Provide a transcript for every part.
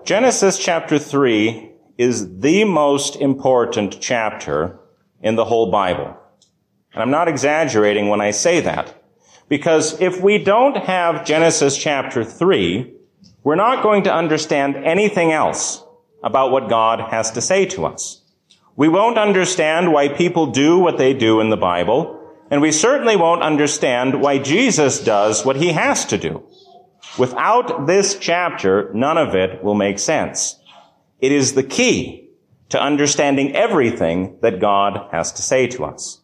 Genesis chapter 3 is the most important chapter in the whole Bible. And I'm not exaggerating when I say that, because if we don't have Genesis chapter 3, we're not going to understand anything else about what God has to say to us. We won't understand why people do what they do in the Bible, and we certainly won't understand why Jesus does what he has to do. Without this chapter, none of it will make sense. It is the key to understanding everything that God has to say to us.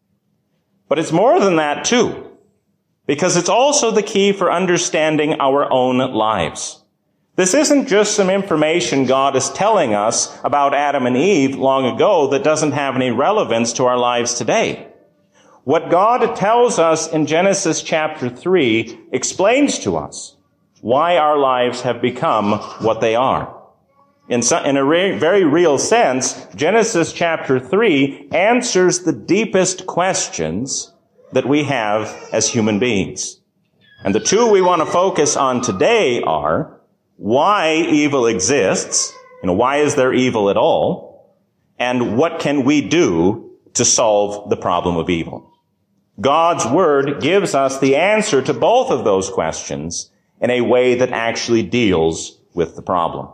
But it's more than that too, because it's also the key for understanding our own lives. This isn't just some information God is telling us about Adam and Eve long ago that doesn't have any relevance to our lives today. What God tells us in Genesis chapter 3 explains to us why our lives have become what they are. In a very real sense, Genesis chapter 3 answers the deepest questions that we have as human beings. And the two we want to focus on today are why evil exists, why is there evil at all, and what can we do to solve the problem of evil. God's Word gives us the answer to both of those questions in a way that actually deals with the problem.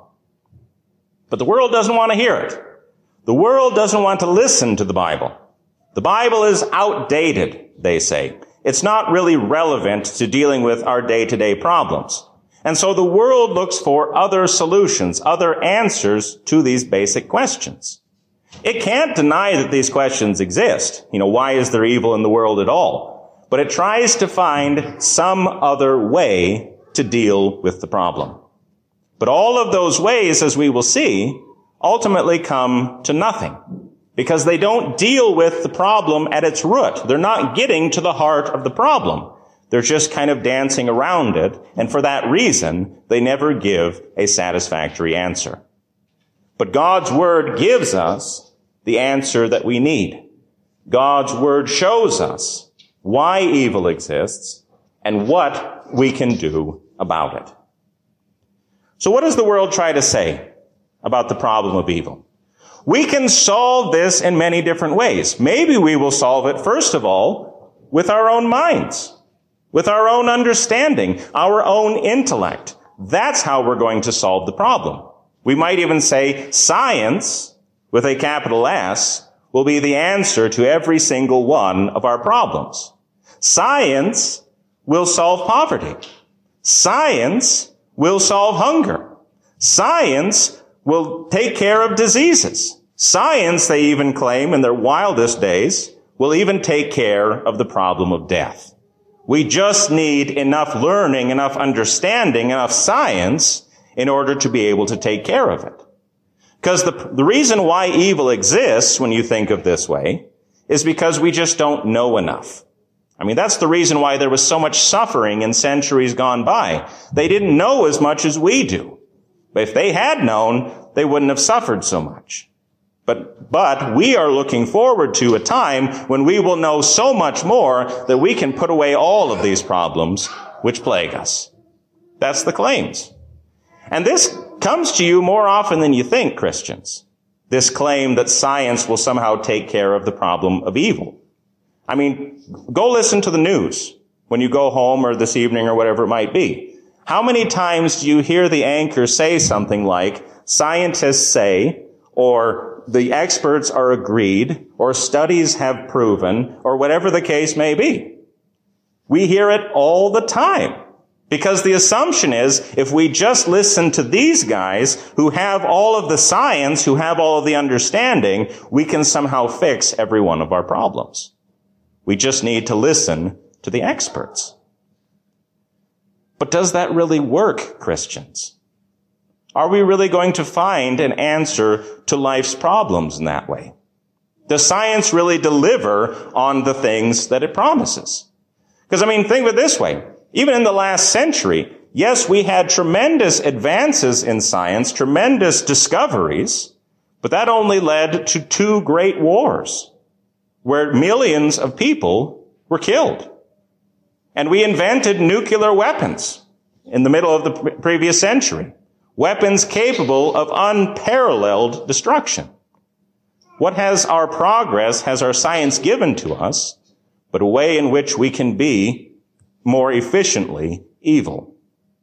But the world doesn't want to hear it. The world doesn't want to listen to the Bible. The Bible is outdated, they say. It's not really relevant to dealing with our day-to-day problems. And so the world looks for other solutions, other answers to these basic questions. It can't deny that these questions exist. Why is there evil in the world at all? But it tries to find some other way to deal with the problem. But all of those ways, as we will see, ultimately come to nothing, because they don't deal with the problem at its root. They're not getting to the heart of the problem. They're just kind of dancing around it, and for that reason, they never give a satisfactory answer. But God's Word gives us the answer that we need. God's Word shows us why evil exists and what we can do about it. So what does the world try to say about the problem of evil? We can solve this in many different ways. Maybe we will solve it, first of all, with our own minds, with our own understanding, our own intellect. That's how we're going to solve the problem. We might even say science, with a capital S, will be the answer to every single one of our problems. Science will solve poverty. Science will solve hunger. Science will take care of diseases. Science, they even claim in their wildest days, will even take care of the problem of death. We just need enough learning, enough understanding, enough science in order to be able to take care of it. Because the reason why evil exists, when you think of this way, is because we just don't know enough. That's the reason why there was so much suffering in centuries gone by. They didn't know as much as we do. But if they had known, they wouldn't have suffered so much. But we are looking forward to a time when we will know so much more that we can put away all of these problems which plague us. That's the claims. And this comes to you more often than you think, Christians. This claim that science will somehow take care of the problem of evil. Go listen to the news when you go home or this evening or whatever it might be. How many times do you hear the anchor say something like, scientists say, or the experts are agreed, or studies have proven, or whatever the case may be? We hear it all the time. Because the assumption is, if we just listen to these guys who have all of the science, who have all of the understanding, we can somehow fix every one of our problems. We just need to listen to the experts. But does that really work, Christians? Are we really going to find an answer to life's problems in that way? Does science really deliver on the things that it promises? Because, think of it this way. Even in the last century, yes, we had tremendous advances in science, tremendous discoveries, but that only led to 2 great wars where millions of people were killed. And we invented nuclear weapons in the middle of the previous century. weapons capable of unparalleled destruction. What has our progress, has our science given to us, but a way in which we can be more efficiently evil?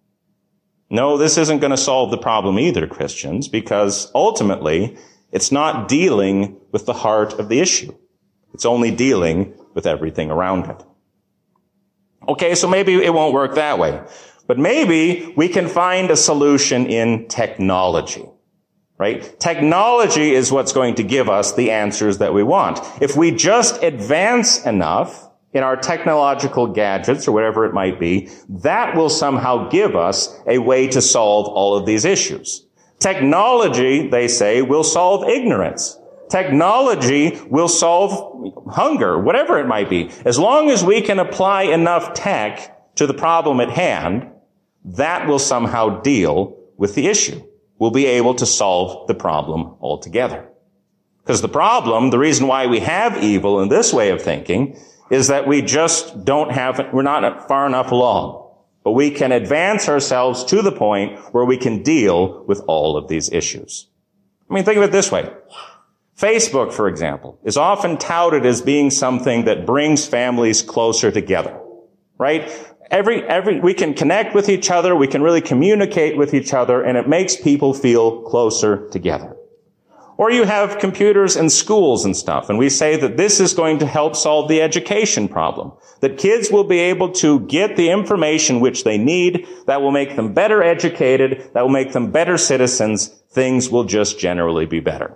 No, this isn't going to solve the problem either, Christians, because ultimately it's not dealing with the heart of the issue. It's only dealing with everything around it. Okay, so maybe it won't work that way. But maybe we can find a solution in technology, right? Technology is what's going to give us the answers that we want. If we just advance enough in our technological gadgets or whatever it might be, that will somehow give us a way to solve all of these issues. Technology, they say, will solve ignorance. Technology will solve hunger, whatever it might be. As long as we can apply enough tech to the problem at hand, that will somehow deal with the issue. We'll be able to solve the problem altogether. Because the problem, the reason why we have evil in this way of thinking, is that we just we're not far enough along. But we can advance ourselves to the point where we can deal with all of these issues. I mean, think of it this way. Facebook, for example, is often touted as being something that brings families closer together, right? We can connect with each other, we can really communicate with each other, and it makes people feel closer together. Or you have computers in schools and stuff, and we say that this is going to help solve the education problem. That kids will be able to get the information which they need, that will make them better educated, that will make them better citizens. Things will just generally be better.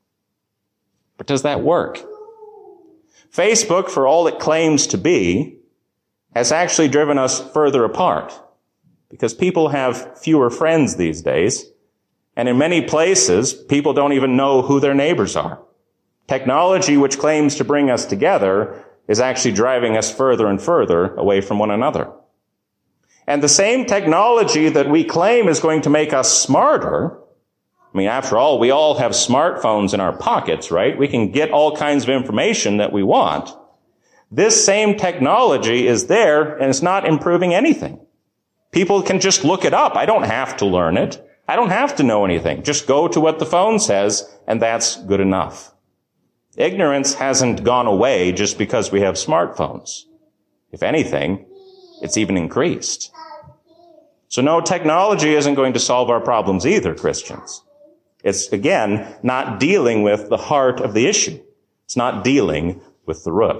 But does that work? Facebook, for all it claims to be, has actually driven us further apart. Because people have fewer friends these days. And in many places, people don't even know who their neighbors are. Technology, which claims to bring us together, is actually driving us further and further away from one another. And the same technology that we claim is going to make us smarter, I mean, after all, we all have smartphones in our pockets, right? We can get all kinds of information that we want. This same technology is there, and it's not improving anything. People can just look it up. I don't have to learn it. I don't have to know anything. Just go to what the phone says, and that's good enough. Ignorance hasn't gone away just because we have smartphones. If anything, it's even increased. So no, technology isn't going to solve our problems either, Christians. It's, again, not dealing with the heart of the issue. It's not dealing with the root.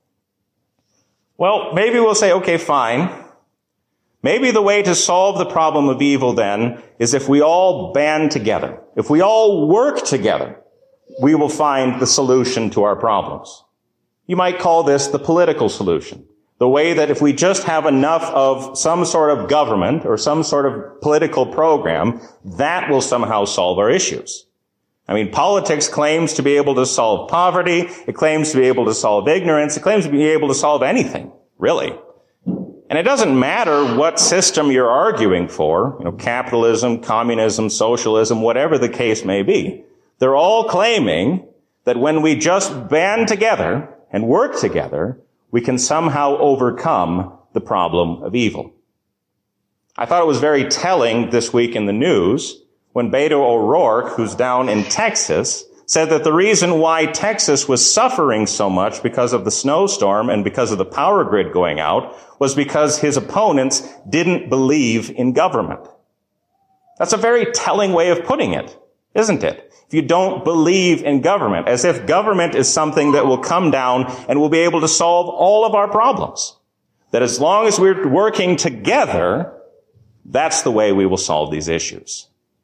Well, maybe we'll say, okay, fine. Maybe the way to solve the problem of evil then is if we all band together. If we all work together, we will find the solution to our problems. You might call this the political solution. The way that if we just have enough of some sort of government or some sort of political program, that will somehow solve our issues. I mean, politics claims to be able to solve poverty. It claims to be able to solve ignorance. It claims to be able to solve anything, really. And it doesn't matter what system you're arguing for, capitalism, communism, socialism, whatever the case may be. They're all claiming that when we just band together and work together, we can somehow overcome the problem of evil. I thought it was very telling this week in the news when Beto O'Rourke, who's down in Texas, said that the reason why Texas was suffering so much because of the snowstorm and because of the power grid going out was because his opponents didn't believe in government. That's a very telling way of putting it, isn't it? If you don't believe in government, as if government is something that will come down and will be able to solve all of our problems. That as long as we're working together, that's the way we will solve these issues.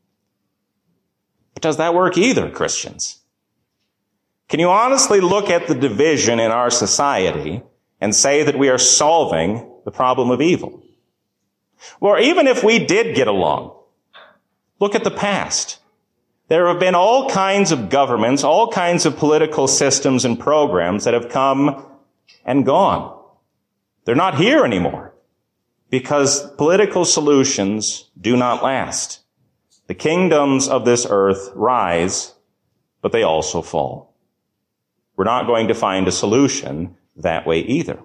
But does that work either, Christians? Can you honestly look at the division in our society and say that we are solving the problem of evil? Or even if we did get along, look at the past. There have been all kinds of governments, all kinds of political systems and programs that have come and gone. They're not here anymore because political solutions do not last. The kingdoms of this earth rise, but they also fall. We're not going to find a solution that way either.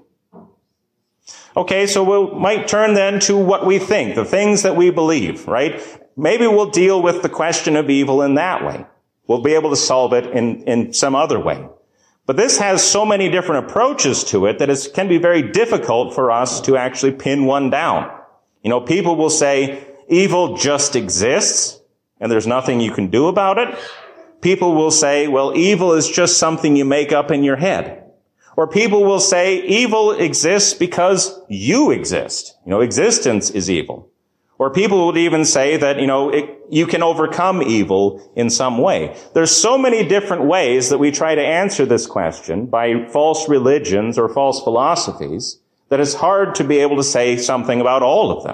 Okay, so we might turn then to what we think, the things that we believe, right? maybe we'll deal with the question of evil in that way. We'll be able to solve it in some other way. But this has so many different approaches to it that it can be very difficult for us to actually pin one down. You know, people will say evil just exists and there's nothing you can do about it. People will say, well, evil is just something you make up in your head. Or people will say evil exists because you exist. You know, existence is evil. Or people would even say that, you know, you can overcome evil in some way. There's so many different ways that we try to answer this question by false religions or false philosophies that it's hard to be able to say something about all of them.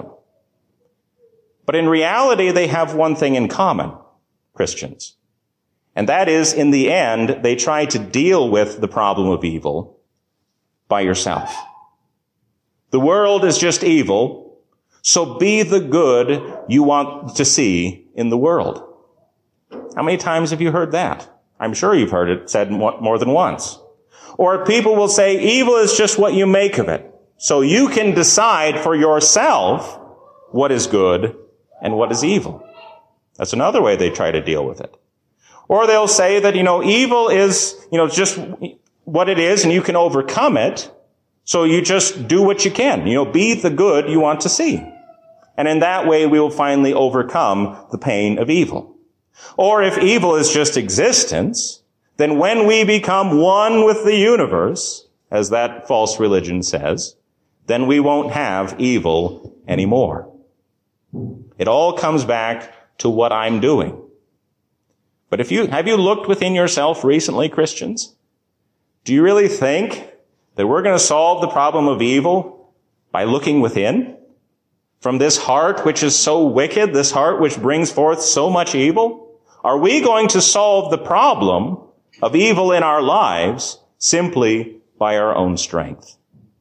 But in reality, they have one thing in common, Christians. And that is, in the end, they try to deal with the problem of evil by yourself. The world is just evil. So be the good you want to see in the world. How many times have you heard that? I'm sure you've heard it said more than once. Or people will say evil is just what you make of it. So you can decide for yourself what is good and what is evil. That's another way they try to deal with it. Or they'll say that, you know, evil is, you know, just what it is and you can overcome it. So you just do what you can. You know, be the good you want to see. And in that way, we will finally overcome the pain of evil. Or if evil is just existence, then when we become one with the universe, as that false religion says, then we won't have evil anymore. It all comes back to what I'm doing. But have you looked within yourself recently, Christians? Do you really think that we're going to solve the problem of evil by looking within? From this heart which is so wicked, this heart which brings forth so much evil? Are we going to solve the problem of evil in our lives simply by our own strength?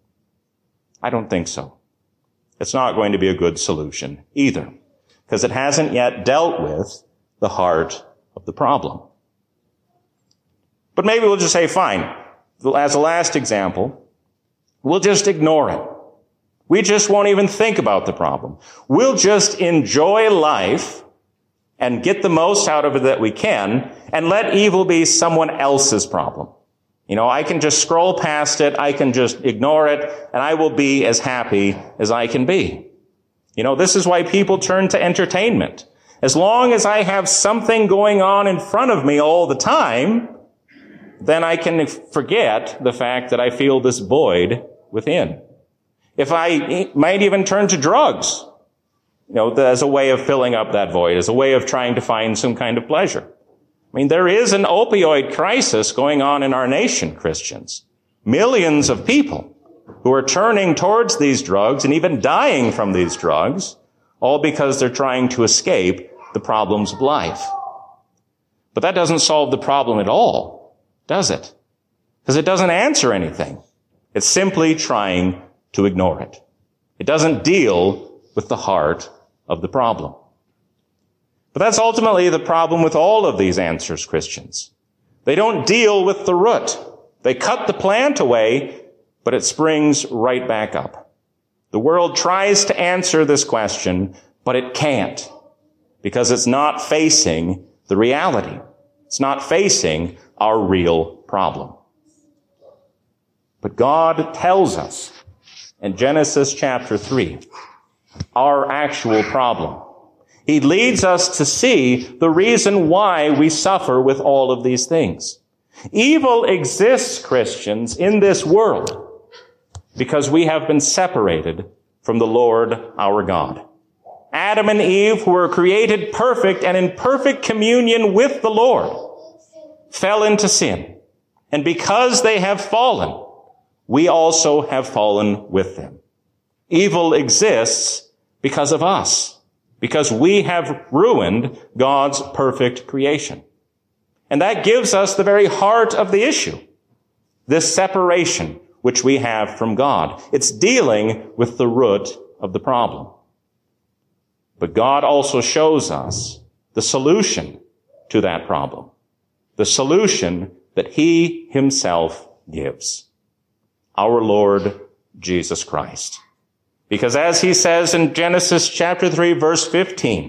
I don't think so. It's not going to be a good solution either, because it hasn't yet dealt with the heart of the problem. But maybe we'll just say, fine, as a last example, we'll just ignore it. We just won't even think about the problem. We'll just enjoy life and get the most out of it that we can and let evil be someone else's problem. You know, I can just scroll past it, I can just ignore it, and I will be as happy as I can be. You know, this is why people turn to entertainment. As long as I have something going on in front of me all the time, then I can forget the fact that I feel this void within. If I might even turn to drugs, you know, as a way of filling up that void, as a way of trying to find some kind of pleasure. I mean, there is an opioid crisis going on in our nation, Christians. Millions of people who are turning towards these drugs and even dying from these drugs, all because they're trying to escape the problems of life. But that doesn't solve the problem at all, does it? Because it doesn't answer anything. It's simply trying to ignore it. It doesn't deal with the heart of the problem. But that's ultimately the problem with all of these answers, Christians. They don't deal with the root. They cut the plant away, but it springs right back up. The world tries to answer this question, but it can't, because it's not facing the reality. It's not facing our real problem. But God tells us in Genesis chapter 3, our actual problem. He leads us to see the reason why we suffer with all of these things. Evil exists, Christians, in this world because we have been separated from the Lord our God. Adam and Eve, who were created perfect and in perfect communion with the Lord, fell into sin. And because they have fallen, we also have fallen with them. Evil exists because of us, because we have ruined God's perfect creation. And that gives us the very heart of the issue, this separation which we have from God. It's dealing with the root of the problem. But God also shows us the solution to that problem, the solution that He Himself gives, our Lord Jesus Christ. Because as He says in Genesis chapter 3, verse 15,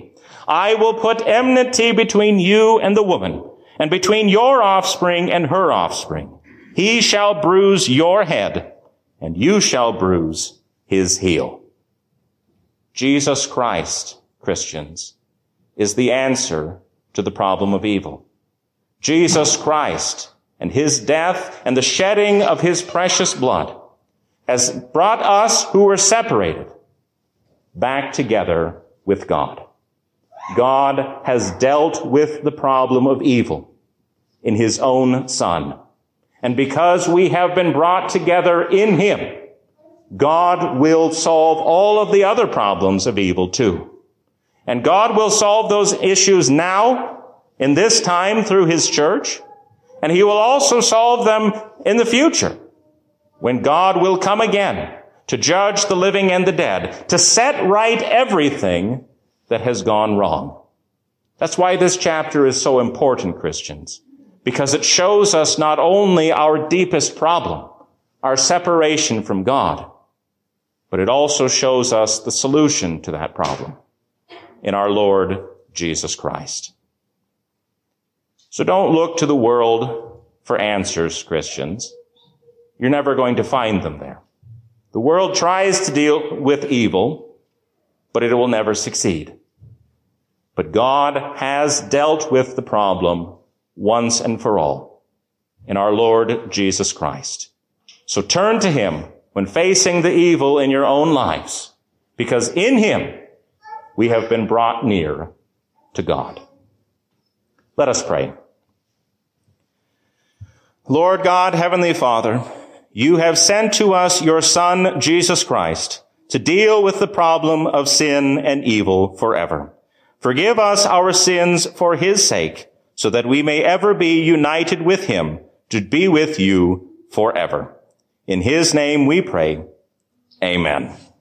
I will put enmity between you and the woman, and between your offspring and her offspring. He shall bruise your head, and you shall bruise his heel. Jesus Christ, Christians, is the answer to the problem of evil. Jesus Christ and his death and the shedding of his precious blood has brought us who were separated back together with God. God has dealt with the problem of evil in his own Son. And because we have been brought together in him, God will solve all of the other problems of evil too. And God will solve those issues now, in this time, through his church. And he will also solve them in the future, when God will come again to judge the living and the dead, to set right everything that has gone wrong. That's why this chapter is so important, Christians, because it shows us not only our deepest problem, our separation from God, but it also shows us the solution to that problem in our Lord Jesus Christ. So don't look to the world for answers, Christians. You're never going to find them there. The world tries to deal with evil, but it will never succeed. But God has dealt with the problem once and for all in our Lord Jesus Christ. So turn to him when facing the evil in your own lives, because in him we have been brought near to God. Let us pray. Lord God, Heavenly Father, you have sent to us your Son, Jesus Christ, to deal with the problem of sin and evil forever. Forgive us our sins for his sake, so that we may ever be united with him to be with you forever. In his name we pray. Amen.